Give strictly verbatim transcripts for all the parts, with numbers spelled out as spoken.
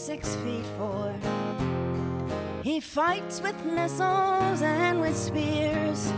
six feet four. He fights with missiles and with spears.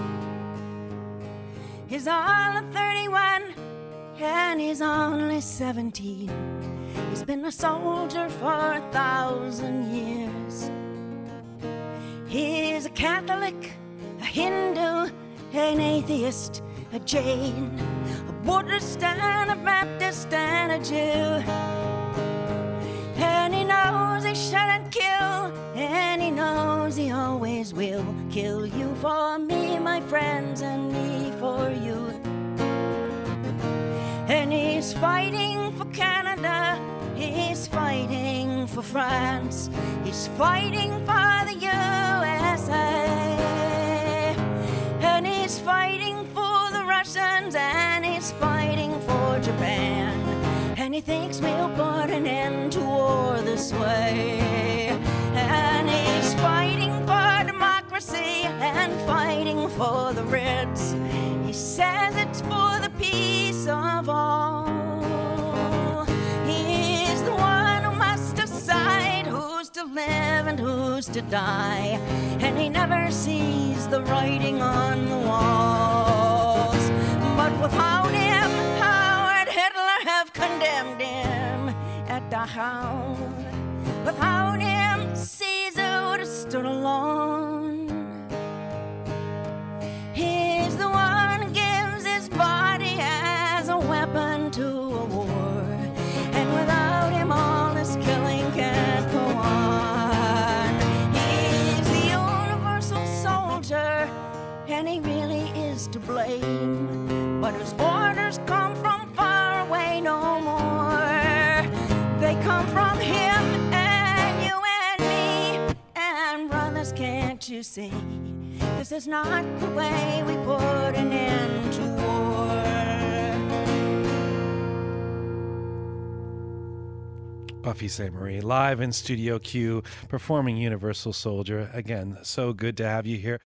He's all of thirty-one and he's only seventeen. He's been a soldier for a thousand years. He's a Catholic, a Hindu, an atheist, a Jain, a Buddhist and a Baptist and a Jew. And he knows he shouldn't kill, and he knows he always will kill you for me, my friends, and me for you. And he's fighting for Canada, he's fighting for France, he's fighting for the U S A. And he's fighting for the Russians, and he's fighting for Japan. And he thinks we'll put an end to war this way. And he's fighting for democracy and fighting for the Reds. He says it's for the peace of all. He's the one who must decide who's to live and who's to die. And he never sees the writing on the walls. But without him, Howard Hitler have condemned him at Dachau. Without him, Caesar would have stood alone. He's the one who gives his body as a weapon to a war. And without him, all this killing can't go on. He's the universal soldier, and he really is to blame. But his orders come from far away no more. They come from him and you and me. And brothers, can't you see? This is not the way we put an end to war. Buffy Sainte-Marie, live in Studio Q, performing Universal Soldier. Again, so good to have you here.